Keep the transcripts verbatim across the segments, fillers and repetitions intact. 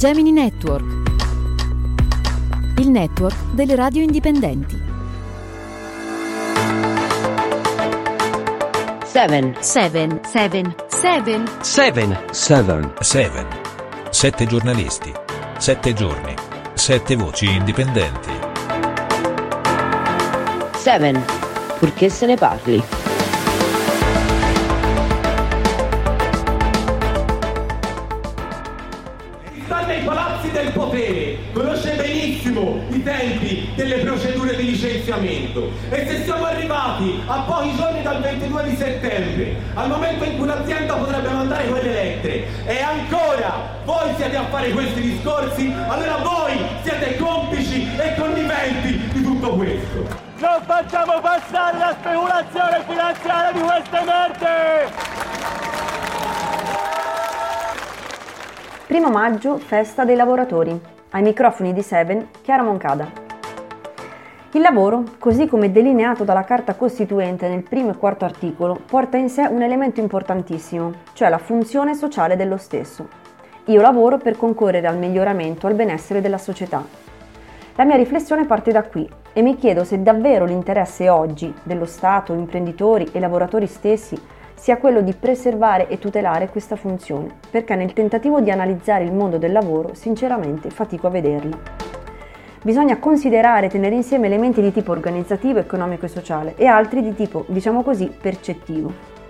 Gemini Network, il network delle radio indipendenti. Seven. Seven. Seven. Seven. Seven. Seven. Seven. Sette giornalisti. Sette giorni. Sette voci indipendenti. Seven. Purché se ne parli. Sta nei palazzi del potere, conosce benissimo i tempi delle procedure di licenziamento e se siamo arrivati a pochi giorni dal ventidue di settembre, al momento in cui l'azienda potrebbe mandare quelle lettere e ancora voi siete a fare questi discorsi, allora voi siete complici e conniventi di tutto questo. Non facciamo passare la speculazione finanziaria di queste merde! Primo maggio, festa dei lavoratori. Ai microfoni di Seven, Chiara Moncada. Il lavoro, così come delineato dalla Carta Costituente nel primo e quarto articolo, porta in sé un elemento importantissimo, cioè la funzione sociale dello stesso. Io lavoro per concorrere al miglioramento, al benessere della società. La mia riflessione parte da qui e mi chiedo se davvero l'interesse oggi dello Stato, imprenditori e lavoratori stessi sia quello di preservare e tutelare questa funzione, perché nel tentativo di analizzare il mondo del lavoro, sinceramente, fatico a vederla. Bisogna considerare e tenere insieme elementi di tipo organizzativo, economico e sociale e altri di tipo, diciamo così, percettivo.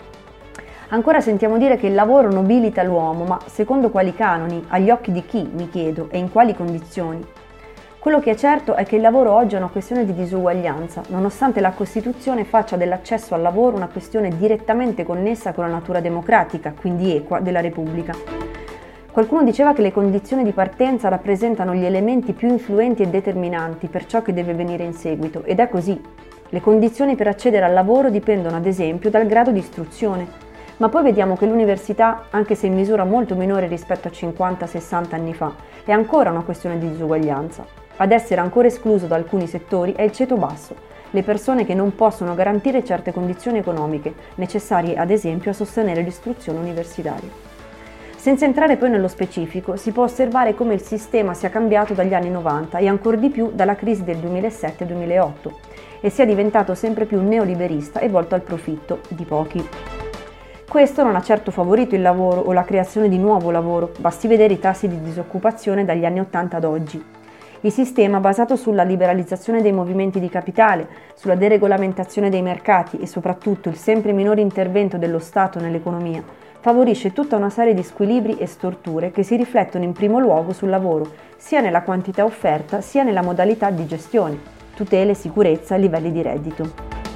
Ancora sentiamo dire che il lavoro nobilita l'uomo, ma secondo quali canoni, agli occhi di chi, mi chiedo, e in quali condizioni? Quello che è certo è che il lavoro oggi è una questione di disuguaglianza, nonostante la Costituzione faccia dell'accesso al lavoro una questione direttamente connessa con la natura democratica, quindi equa, della Repubblica. Qualcuno diceva che le condizioni di partenza rappresentano gli elementi più influenti e determinanti per ciò che deve venire in seguito, ed è così. Le condizioni per accedere al lavoro dipendono ad esempio dal grado di istruzione, ma poi vediamo che l'università, anche se in misura molto minore rispetto a cinquanta sessanta anni fa, è ancora una questione di disuguaglianza. Ad essere ancora escluso da alcuni settori è il ceto basso, le persone che non possono garantire certe condizioni economiche, necessarie ad esempio a sostenere l'istruzione universitaria. Senza entrare poi nello specifico, si può osservare come il sistema sia cambiato dagli anni novanta e ancor di più dalla crisi del duemilasette duemilaotto e sia diventato sempre più neoliberista e volto al profitto di pochi. Questo non ha certo favorito il lavoro o la creazione di nuovo lavoro, basti vedere i tassi di disoccupazione dagli anni ottanta ad oggi. Il sistema, basato sulla liberalizzazione dei movimenti di capitale, sulla deregolamentazione dei mercati e soprattutto il sempre minore intervento dello Stato nell'economia, favorisce tutta una serie di squilibri e storture che si riflettono in primo luogo sul lavoro, sia nella quantità offerta sia nella modalità di gestione, tutele, sicurezza e livelli di reddito.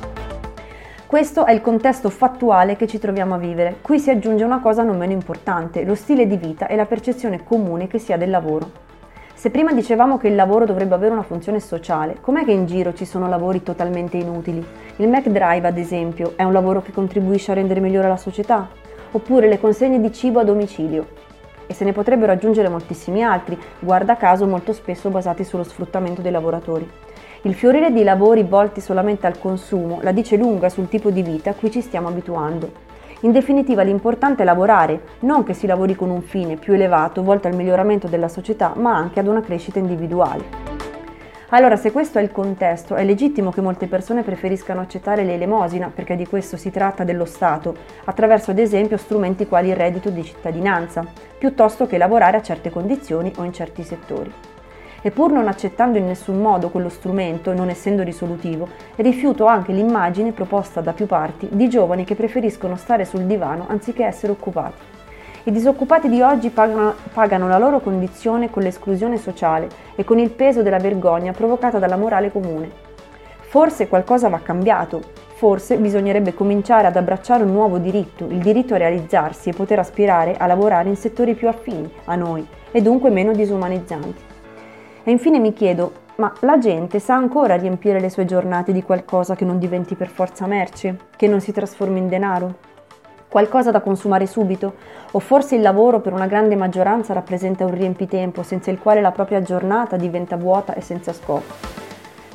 Questo è il contesto fattuale che ci troviamo a vivere. Qui si aggiunge una cosa non meno importante, lo stile di vita e la percezione comune che si ha del lavoro. Se prima dicevamo che il lavoro dovrebbe avere una funzione sociale, com'è che in giro ci sono lavori totalmente inutili? Il McDrive, ad esempio, è un lavoro che contribuisce a rendere migliore la società? Oppure le consegne di cibo a domicilio? E se ne potrebbero aggiungere moltissimi altri, guarda caso molto spesso basati sullo sfruttamento dei lavoratori. Il fiorire di lavori volti solamente al consumo la dice lunga sul tipo di vita a cui ci stiamo abituando. In definitiva l'importante è lavorare, non che si lavori con un fine più elevato volto al miglioramento della società, ma anche ad una crescita individuale. Allora, se questo è il contesto, è legittimo che molte persone preferiscano accettare l'elemosina, perché di questo si tratta dello Stato, attraverso ad esempio strumenti quali il reddito di cittadinanza, piuttosto che lavorare a certe condizioni o in certi settori. E pur non accettando in nessun modo quello strumento, non essendo risolutivo, rifiuto anche l'immagine proposta da più parti di giovani che preferiscono stare sul divano anziché essere occupati. I disoccupati di oggi pagano, pagano la loro condizione con l'esclusione sociale e con il peso della vergogna provocata dalla morale comune. Forse qualcosa va cambiato, forse bisognerebbe cominciare ad abbracciare un nuovo diritto, il diritto a realizzarsi e poter aspirare a lavorare in settori più affini a noi e dunque meno disumanizzanti. E infine mi chiedo, ma la gente sa ancora riempire le sue giornate di qualcosa che non diventi per forza merce, che non si trasformi in denaro? Qualcosa da consumare subito? O forse il lavoro per una grande maggioranza rappresenta un riempitempo senza il quale la propria giornata diventa vuota e senza scopo?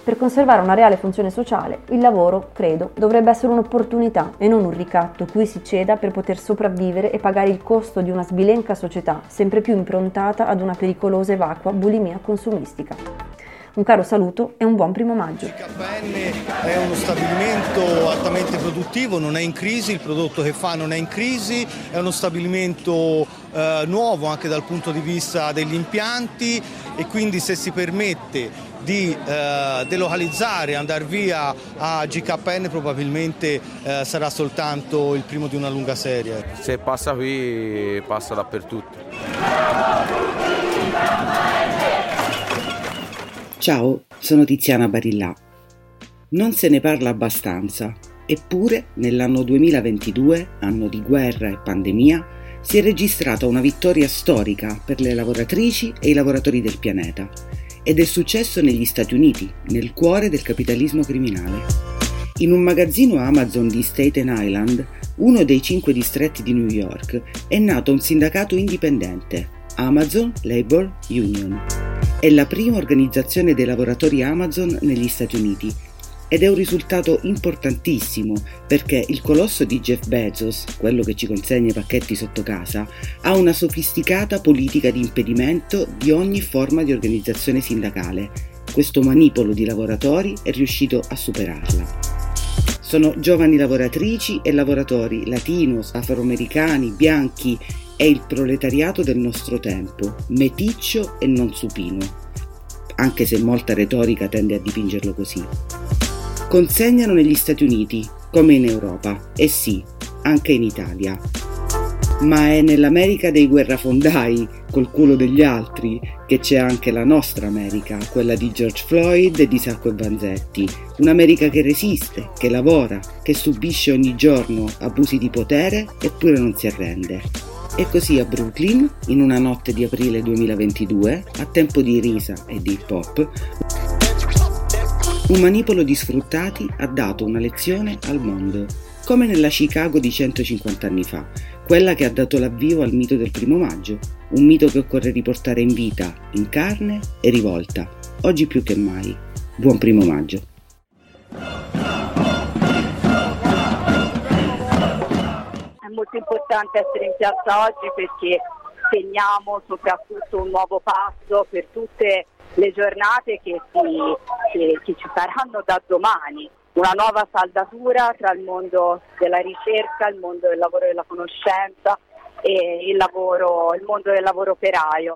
Per conservare una reale funzione sociale, il lavoro, credo, dovrebbe essere un'opportunità e non un ricatto cui si ceda per poter sopravvivere e pagare il costo di una sbilenca società sempre più improntata ad una pericolosa e vacua bulimia consumistica. Un caro saluto e un buon primo maggio. G K N è uno stabilimento altamente produttivo, non è in crisi, il prodotto che fa non è in crisi, è uno stabilimento eh, nuovo anche dal punto di vista degli impianti e quindi se si permette di eh, delocalizzare, andare via a G K N probabilmente eh, sarà soltanto il primo di una lunga serie. Se passa qui passa dappertutto. Ciao, sono Tiziana Barillà. Non se ne parla abbastanza, eppure nell'anno duemilaventidue, anno di guerra e pandemia, si è registrata una vittoria storica per le lavoratrici e i lavoratori del pianeta. Ed è successo negli Stati Uniti, nel cuore del capitalismo criminale. In un magazzino Amazon di Staten Island, uno dei cinque distretti di New York, è nato un sindacato indipendente, Amazon Labor Union. È la prima organizzazione dei lavoratori Amazon negli Stati Uniti ed è un risultato importantissimo perché il colosso di Jeff Bezos, quello che ci consegna i pacchetti sotto casa, ha una sofisticata politica di impedimento di ogni forma di organizzazione sindacale. Questo manipolo di lavoratori è riuscito a superarla. Sono giovani lavoratrici e lavoratori latinos, afroamericani, bianchi, è il proletariato del nostro tempo, meticcio e non supino, anche se molta retorica tende a dipingerlo così. Consegnano negli Stati Uniti, come in Europa, e sì, anche in Italia. Ma è nell'America dei guerrafondai, col culo degli altri, che c'è anche la nostra America, quella di George Floyd e di Sacco e Vanzetti. Un'America che resiste, che lavora, che subisce ogni giorno abusi di potere eppure non si arrende. E così a Brooklyn, in una notte di aprile duemilaventidue, a tempo di risa e di hip hop, un manipolo di sfruttati ha dato una lezione al mondo, come nella Chicago di centocinquanta anni fa, quella che ha dato l'avvio al mito del primo maggio, un mito che occorre riportare in vita, in carne e rivolta, oggi più che mai. Buon primo maggio. È molto importante essere in piazza oggi perché segniamo soprattutto un nuovo passo per tutte le giornate che, si, che, che ci saranno da domani, una nuova saldatura tra il mondo della ricerca, il mondo del lavoro e della conoscenza e il, lavoro, il mondo del lavoro operaio.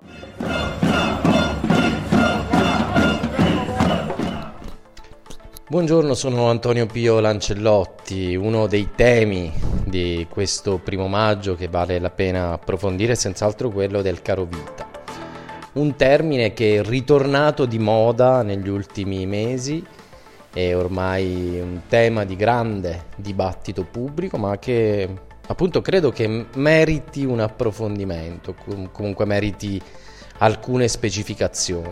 Buongiorno, sono Antonio Pio Lancellotti. Uno dei temi di questo primo maggio che vale la pena approfondire è senz'altro quello del caro vita. Un termine che è ritornato di moda negli ultimi mesi, è ormai un tema di grande dibattito pubblico, ma che appunto credo che meriti un approfondimento, comunque meriti alcune specificazioni.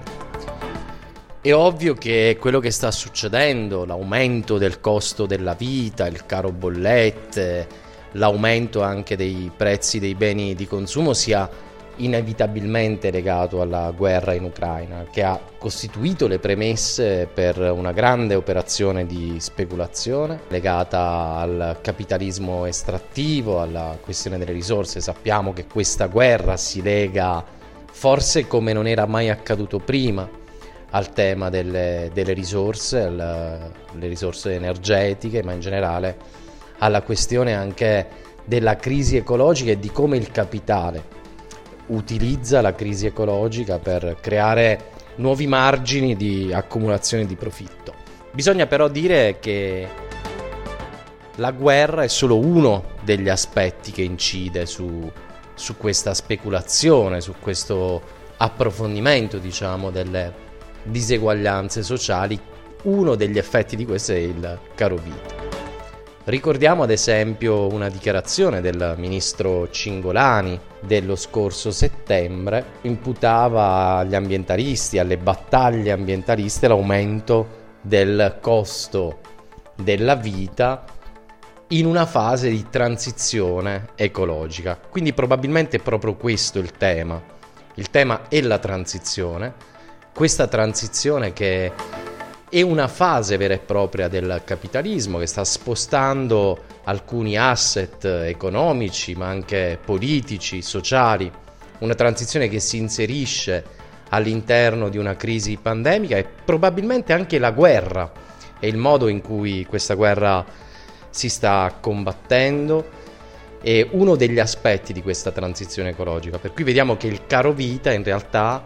È ovvio che quello che sta succedendo, l'aumento del costo della vita, il caro bollette, l'aumento anche dei prezzi dei beni di consumo sia inevitabilmente legato alla guerra in Ucraina, che ha costituito le premesse per una grande operazione di speculazione legata al capitalismo estrattivo, alla questione delle risorse. Sappiamo che questa guerra si lega, forse come non era mai accaduto prima, al tema delle, delle risorse, alle risorse energetiche, ma in generale alla questione anche della crisi ecologica e di come il capitale utilizza la crisi ecologica per creare nuovi margini di accumulazione di profitto. Bisogna però dire che la guerra è solo uno degli aspetti che incide su, su questa speculazione, su questo approfondimento, diciamo, delle diseguaglianze sociali. Uno degli effetti di questo è il caro vita. Ricordiamo ad esempio una dichiarazione del ministro Cingolani dello scorso settembre, imputava agli ambientalisti, alle battaglie ambientaliste, l'aumento del costo della vita in una fase di transizione ecologica. Quindi probabilmente è proprio questo il tema. Il tema è la transizione, questa transizione che e una fase vera e propria del capitalismo che sta spostando alcuni asset economici ma anche politici, sociali, una transizione che si inserisce all'interno di una crisi pandemica e probabilmente anche la guerra e il modo in cui questa guerra si sta combattendo è uno degli aspetti di questa transizione ecologica, per cui vediamo che il caro vita in realtà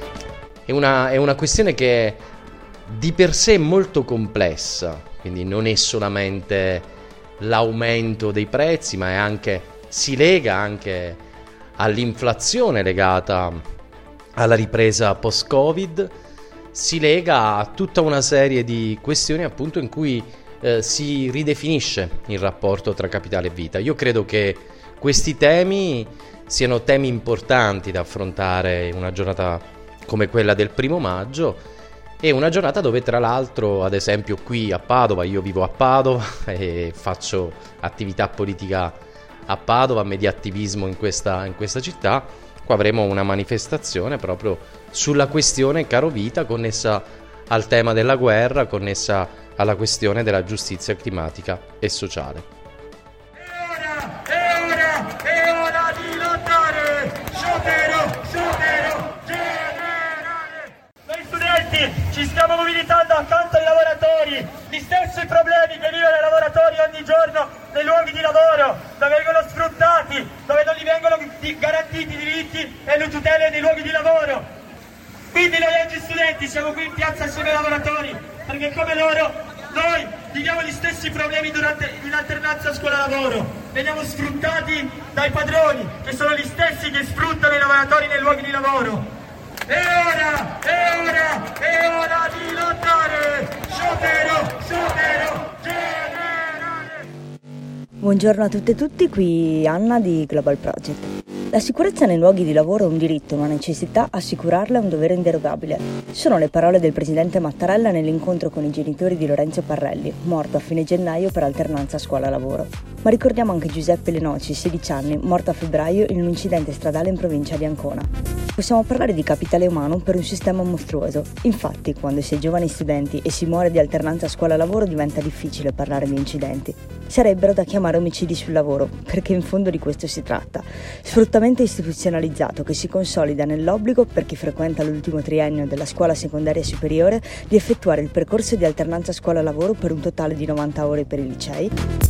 è una, è una questione che di per sé è molto complessa, quindi non è solamente l'aumento dei prezzi, ma è anche, si lega anche all'inflazione legata alla ripresa post-Covid, si lega a tutta una serie di questioni appunto in cui eh, si ridefinisce il rapporto tra capitale e vita. Io credo che questi temi siano temi importanti da affrontare in una giornata come quella del primo maggio, e una giornata dove tra l'altro, ad esempio qui a Padova, io vivo a Padova e faccio attività politica a Padova, mediattivismo in questa, in questa città, qua avremo una manifestazione proprio sulla questione caro vita connessa al tema della guerra, connessa alla questione della giustizia climatica e sociale. È ora, è ora, è ora di lottare! Sciopero, sciopero generale! Noi studenti ci stiamo mobilitando accanto ai lavoratori, gli stessi problemi che vivono i lavoratori ogni giorno nei luoghi di lavoro, dove vengono sfruttati, dove non gli vengono garantiti i diritti e le tutele nei luoghi di lavoro. Quindi noi oggi studenti siamo qui in piazza assieme ai lavoratori, perché come loro noi viviamo gli stessi problemi durante, in alternanza scuola-lavoro. Veniamo sfruttati dai padroni, che sono gli stessi che sfruttano i lavoratori nei luoghi di lavoro. È ora, è ora, è ora di lottare! Sciopero, sciopero generale! Buongiorno a tutte e tutti, qui Anna di Global Project. La sicurezza nei luoghi di lavoro è un diritto, una necessità, assicurarla è un dovere inderogabile. Sono le parole del presidente Mattarella nell'incontro con i genitori di Lorenzo Parrelli, morto a fine gennaio per alternanza scuola-lavoro. Ma ricordiamo anche Giuseppe Lenoci, sedici anni, morto a febbraio in un incidente stradale in provincia di Ancona. Possiamo parlare di capitale umano per un sistema mostruoso. Infatti, quando si è giovani studenti e si muore di alternanza scuola-lavoro diventa difficile parlare di incidenti. Sarebbero da chiamare omicidi sul lavoro, perché in fondo di questo si tratta. Sfruttamento istituzionalizzato che si consolida nell'obbligo per chi frequenta l'ultimo triennio della scuola secondaria superiore di effettuare il percorso di alternanza scuola-lavoro per un totale di novanta ore per i licei,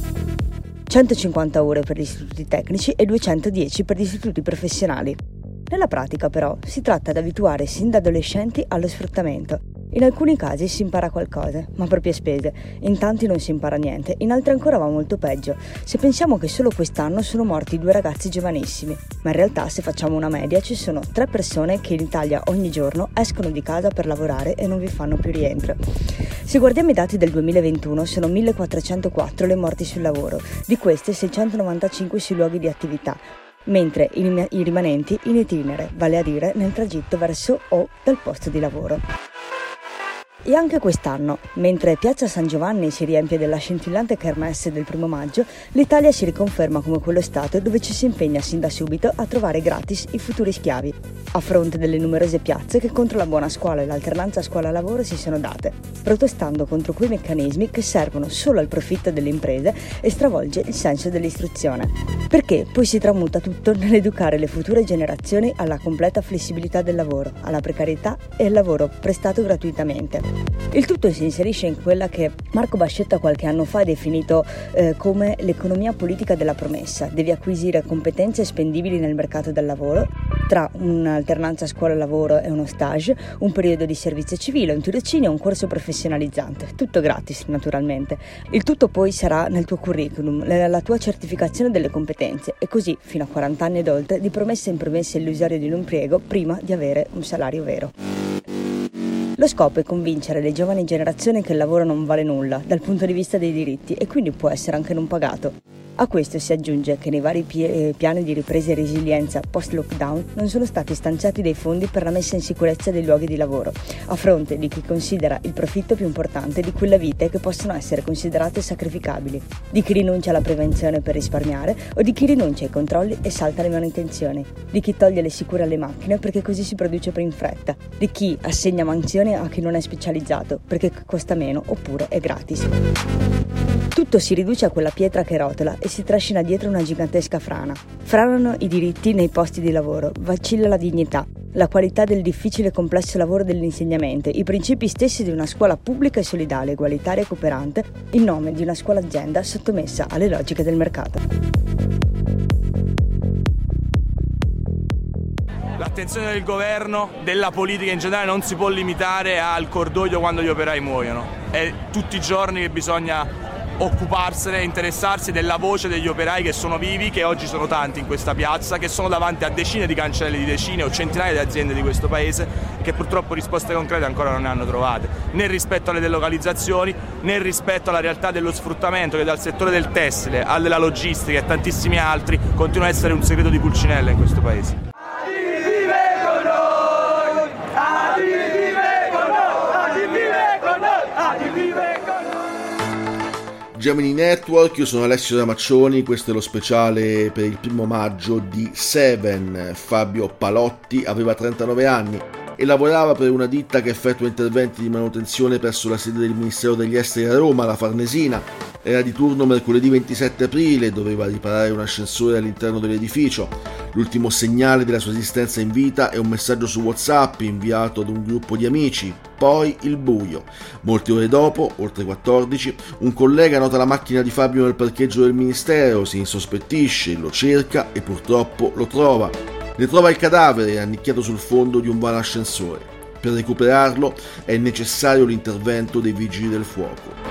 centocinquanta ore per gli istituti tecnici e duecentodieci per gli istituti professionali. Nella pratica però si tratta di abituare sin da adolescenti allo sfruttamento. In alcuni casi si impara qualcosa, ma a proprie spese, in tanti non si impara niente, in altri ancora va molto peggio. Se pensiamo che solo quest'anno sono morti due ragazzi giovanissimi, ma in realtà se facciamo una media ci sono tre persone che in Italia ogni giorno escono di casa per lavorare e non vi fanno più rientro. Se guardiamo i dati del duemilaventuno sono millequattrocentoquattro le morti sul lavoro, di queste seicentonovantacinque sui luoghi di attività, mentre i, i rimanenti in itinere, vale a dire nel tragitto verso o dal posto di lavoro. E anche quest'anno, mentre Piazza San Giovanni si riempie della scintillante kermesse del primo maggio, l'Italia si riconferma come quello stato dove ci si impegna sin da subito a trovare gratis i futuri schiavi, a fronte delle numerose piazze che contro la buona scuola e l'alternanza scuola-lavoro si sono date, protestando contro quei meccanismi che servono solo al profitto delle imprese e stravolge il senso dell'istruzione. Perché poi si tramuta tutto nell'educare le future generazioni alla completa flessibilità del lavoro, alla precarietà e al lavoro prestato gratuitamente. Il tutto si inserisce in quella che Marco Bascetta qualche anno fa ha definito eh, come l'economia politica della promessa. Devi acquisire competenze spendibili nel mercato del lavoro, tra un'alternanza scuola-lavoro e uno stage, un periodo di servizio civile, un tirocinio e un corso professionalizzante. Tutto gratis, naturalmente. Il tutto poi sarà nel tuo curriculum, nella tua certificazione delle competenze e così, fino a quaranta anni ed oltre, di promessa in promessa illusoria di un impiego prima di avere un salario vero. Lo scopo è convincere le giovani generazioni che il lavoro non vale nulla dal punto di vista dei diritti e quindi può essere anche non pagato. A questo si aggiunge che nei vari pie- piani di ripresa e resilienza post-lockdown non sono stati stanziati dei fondi per la messa in sicurezza dei luoghi di lavoro, a fronte di chi considera il profitto più importante di quelle vite che possono essere considerate sacrificabili, di chi rinuncia alla prevenzione per risparmiare o di chi rinuncia ai controlli e salta le manutenzioni, di chi toglie le sicure alle macchine perché così si produce più in fretta, di chi assegna mansioni a chi non è specializzato perché costa meno oppure è gratis. Tutto si riduce a quella pietra che rotola e si trascina dietro una gigantesca frana. Franano i diritti nei posti di lavoro, vacilla la dignità, la qualità del difficile e complesso lavoro dell'insegnamento, i principi stessi di una scuola pubblica e solidale, egualitaria e cooperante, in nome di una scuola azienda sottomessa alle logiche del mercato. L'attenzione del governo, della politica in generale, non si può limitare al cordoglio quando gli operai muoiono. È tutti i giorni che bisogna occuparsene e interessarsi della voce degli operai che sono vivi, che oggi sono tanti in questa piazza, che sono davanti a decine di cancelli di decine o centinaia di aziende di questo paese, che purtroppo risposte concrete ancora non ne hanno trovate, né rispetto alle delocalizzazioni, né rispetto alla realtà dello sfruttamento che dal settore del tessile alla logistica e tantissimi altri continua a essere un segreto di Pulcinella in questo paese. Gemini Network, io sono Alessio Ramaccioni, questo è lo speciale per il primo maggio di Seven. Fabio Palotti aveva trentanove anni e lavorava per una ditta che effettua interventi di manutenzione presso la sede del Ministero degli Esteri a Roma, la Farnesina. Era di turno mercoledì ventisette aprile e doveva riparare un ascensore all'interno dell'edificio. L'ultimo segnale della sua esistenza in vita è un messaggio su WhatsApp inviato ad un gruppo di amici. Poi il buio. Molte ore dopo, oltre quattordici, un collega nota la macchina di Fabio nel parcheggio del Ministero, si insospettisce, lo cerca e purtroppo lo trova. Ne trova il cadavere annicchiato sul fondo di un vano ascensore. Per recuperarlo è necessario l'intervento dei vigili del fuoco.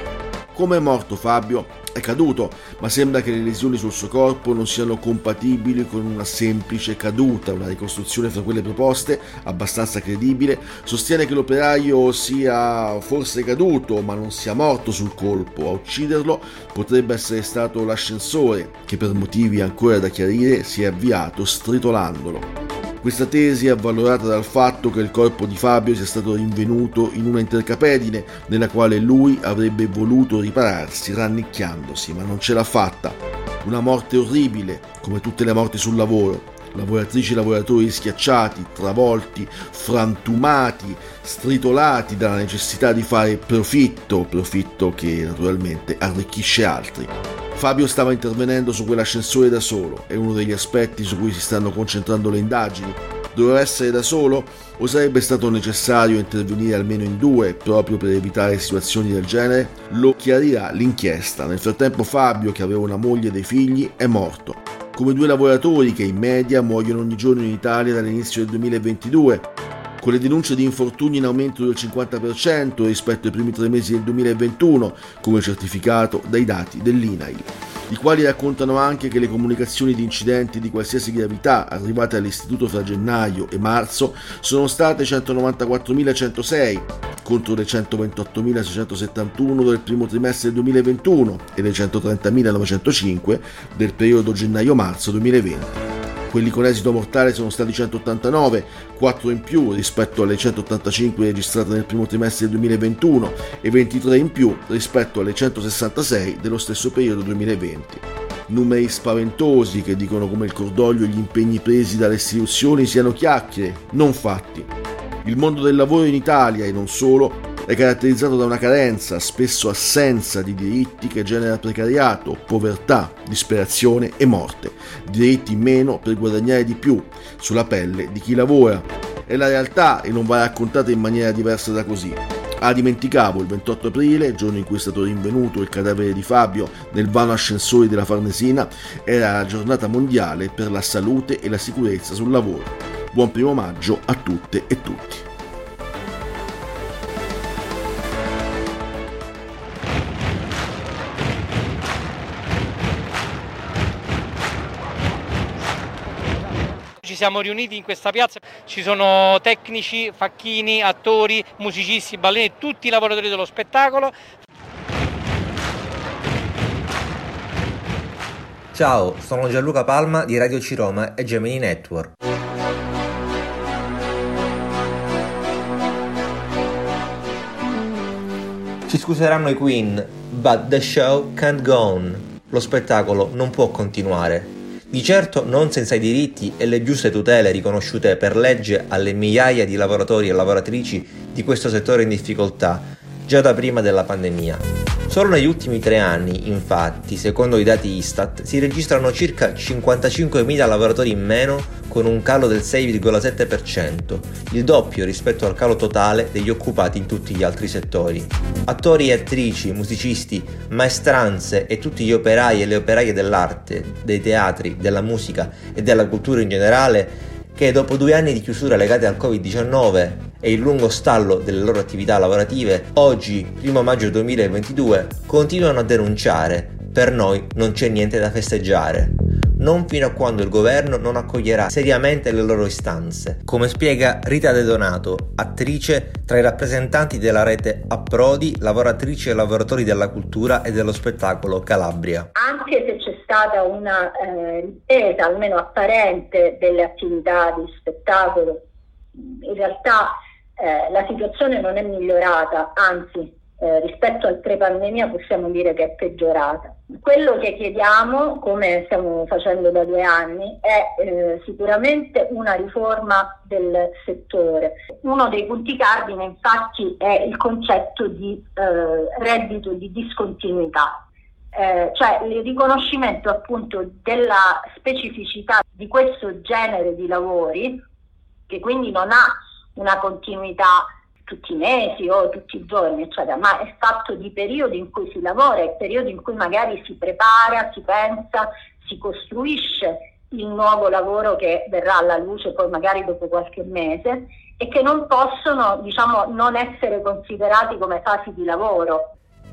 Come è morto Fabio? È caduto, ma sembra che le lesioni sul suo corpo non siano compatibili con una semplice caduta. Una ricostruzione fra quelle proposte, abbastanza credibile, sostiene che l'operaio sia forse caduto, ma non sia morto sul colpo. A ucciderlo potrebbe essere stato l'ascensore, che per motivi ancora da chiarire si è avviato stritolandolo. Questa tesi è avvalorata dal fatto che il corpo di Fabio sia stato rinvenuto in una intercapedine nella quale lui avrebbe voluto ripararsi rannicchiandosi, ma non ce l'ha fatta. Una morte orribile, come tutte le morti sul lavoro. Lavoratrici e lavoratori schiacciati, travolti, frantumati, stritolati dalla necessità di fare profitto, profitto che naturalmente arricchisce altri. Fabio stava intervenendo su quell'ascensore da solo, è uno degli aspetti su cui si stanno concentrando le indagini. Doveva essere da solo o sarebbe stato necessario intervenire almeno in due proprio per evitare situazioni del genere? Lo chiarirà l'inchiesta. Nel frattempo Fabio, che aveva una moglie e dei figli, è morto. Come due lavoratori che in media muoiono ogni giorno in Italia dall'inizio del duemilaventidue, con le denunce di infortuni in aumento del cinquanta per cento rispetto ai primi tre mesi del duemilaventuno, come certificato dai dati dell'I N A I L, i quali raccontano anche che le comunicazioni di incidenti di qualsiasi gravità arrivate all'istituto fra gennaio e marzo sono state centonovantaquattromilacentosei contro le centoventottomilaseicentosettantuno del primo trimestre del duemilaventuno e le centotrentamilanovecentocinque del periodo gennaio-marzo duemilaventi. Quelli con esito mortale sono stati centottantanove, quattro in più rispetto alle centottantacinque registrate nel primo trimestre del duemilaventuno e ventitré in più rispetto alle centosessantasei dello stesso periodo duemilaventi. Numeri spaventosi che dicono come il cordoglio e gli impegni presi dalle istituzioni siano chiacchiere, non fatti. Il mondo del lavoro in Italia, e non solo, è caratterizzato da una carenza, spesso assenza di diritti che genera precariato, povertà, disperazione e morte. Diritti in meno per guadagnare di più, sulla pelle di chi lavora. È la realtà e non va raccontata in maniera diversa da così. Ah, dimenticavo, il ventotto aprile, giorno in cui è stato rinvenuto il cadavere di Fabio nel vano ascensori della Farnesina, era la giornata mondiale per la salute e la sicurezza sul lavoro. Buon primo maggio a tutte e tutti. Ci siamo riuniti in questa piazza, ci sono tecnici, facchini, attori, musicisti, ballerini, tutti i lavoratori dello spettacolo. Ciao, sono Gianluca Palma di Radio Ciroma e Gemini Network. Ci scuseranno i Queen, but the show can't go on. Lo spettacolo non può continuare. Di certo non senza i diritti e le giuste tutele riconosciute per legge alle migliaia di lavoratori e lavoratrici di questo settore in difficoltà, già da prima della pandemia. Solo negli ultimi tre anni, infatti, secondo i dati Istat, si registrano circa cinquantacinquemila lavoratori in meno con un calo del sei virgola sette per cento, il doppio rispetto al calo totale degli occupati in tutti gli altri settori. Attori e attrici, musicisti, maestranze e tutti gli operai e le operaie dell'arte, dei teatri, della musica e della cultura in generale, che dopo due anni di chiusura legate al covid diciannove e il lungo stallo delle loro attività lavorative, oggi, primo maggio duemilaventidue, continuano a denunciare: per noi non c'è niente da festeggiare. Non fino a quando il governo non accoglierà seriamente le loro istanze, come spiega Rita De Donato, attrice tra i rappresentanti della rete Approdi, lavoratrici e lavoratori della cultura e dello spettacolo Calabria. Anche se c'è stata una eh, ripresa, almeno apparente, delle attività di spettacolo, in realtà eh, la situazione non è migliorata, anzi eh, rispetto al pre-pandemia possiamo dire che è peggiorata. Quello che chiediamo, come stiamo facendo da due anni, è eh, sicuramente una riforma del settore. Uno dei punti cardine, infatti, è il concetto di eh, reddito di discontinuità. Eh, cioè il riconoscimento appunto della specificità di questo genere di lavori, che quindi non ha una continuità tutti i mesi o tutti i giorni, eccetera, ma è fatto di periodi in cui si lavora e periodi in cui magari si prepara, si pensa, si costruisce il nuovo lavoro che verrà alla luce poi magari dopo qualche mese, e che non possono, diciamo, non essere considerati come fasi di lavoro.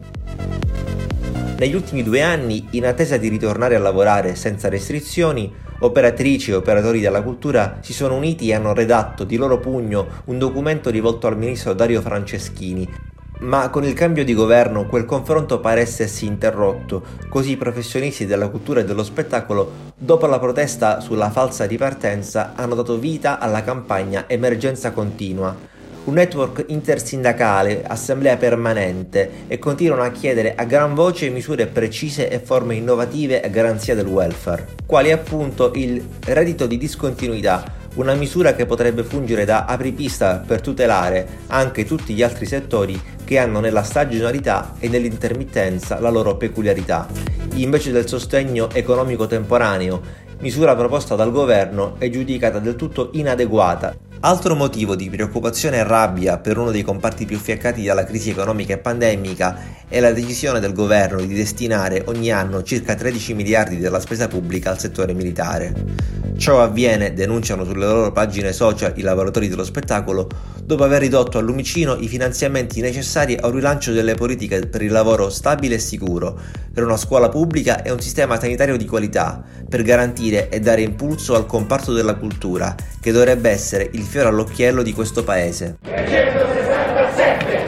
Negli ultimi due anni, in attesa di ritornare a lavorare senza restrizioni, operatrici e operatori della cultura si sono uniti e hanno redatto di loro pugno un documento rivolto al ministro Dario Franceschini. Ma con il cambio di governo quel confronto pare essersi interrotto, così i professionisti della cultura e dello spettacolo, dopo la protesta sulla falsa ripartenza, hanno dato vita alla campagna Emergenza Continua, un network intersindacale, assemblea permanente, e continuano a chiedere a gran voce misure precise e forme innovative a garanzia del welfare, quali appunto il reddito di discontinuità, una misura che potrebbe fungere da apripista per tutelare anche tutti gli altri settori che hanno nella stagionalità e nell'intermittenza la loro peculiarità, invece del sostegno economico temporaneo, misura proposta dal governo e giudicata del tutto inadeguata. Altro motivo di preoccupazione e rabbia per uno dei comparti più fiaccati dalla crisi economica e pandemica è la decisione del governo di destinare ogni anno circa tredici miliardi della spesa pubblica al settore militare. Ciò avviene, denunciano sulle loro pagine social i lavoratori dello spettacolo, dopo aver ridotto al lumicino i finanziamenti necessari a un rilancio delle politiche per il lavoro stabile e sicuro, per una scuola pubblica e un sistema sanitario di qualità, per garantire e dare impulso al comparto della cultura, che dovrebbe essere il fiore all'occhiello di questo paese. trecentosessantasette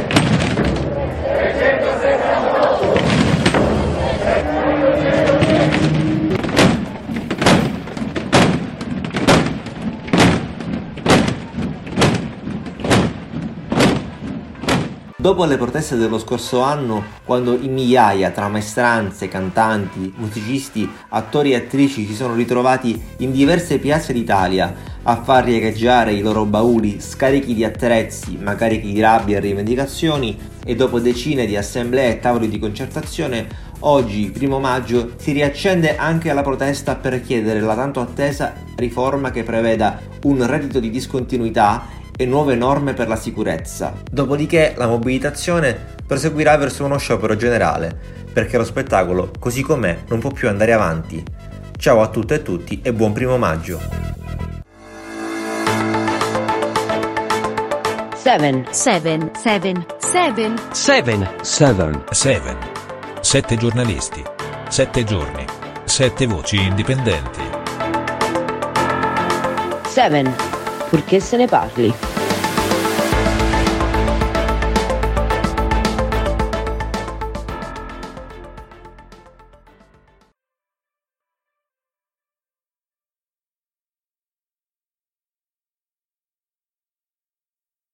Dopo le proteste dello scorso anno, quando in migliaia tra maestranze, cantanti, musicisti, attori e attrici si sono ritrovati in diverse piazze d'Italia a far riecheggiare i loro bauli scarichi di attrezzi ma carichi di rabbia e rivendicazioni, e dopo decine di assemblee e tavoli di concertazione, oggi, primo maggio, si riaccende anche la protesta per chiedere la tanto attesa riforma che preveda un reddito di discontinuità e nuove norme per la sicurezza. Dopodiché la mobilitazione proseguirà verso uno sciopero generale, perché lo spettacolo, così com'è, non può più andare avanti. Ciao a tutte e tutti e buon primo maggio. Seven. Seven. Seven. Seven. Seven. Seven. Seven. Sette giornalisti. Sette giorni. Sette voci indipendenti. Seven. Purché se ne parli.